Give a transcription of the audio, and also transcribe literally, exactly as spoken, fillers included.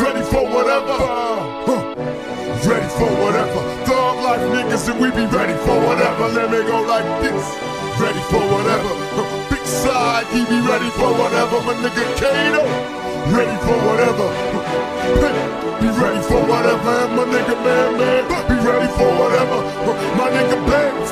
ready for whatever. Huh. Ready for whatever. Thug life niggas and we be ready for whatever. Let me go like this. Ready for whatever. Huh. Big side, he be ready for whatever. My nigga Kato, ready for whatever. Huh. Be ready for whatever. And my nigga Man Man, be ready for whatever. Huh. My nigga Banks,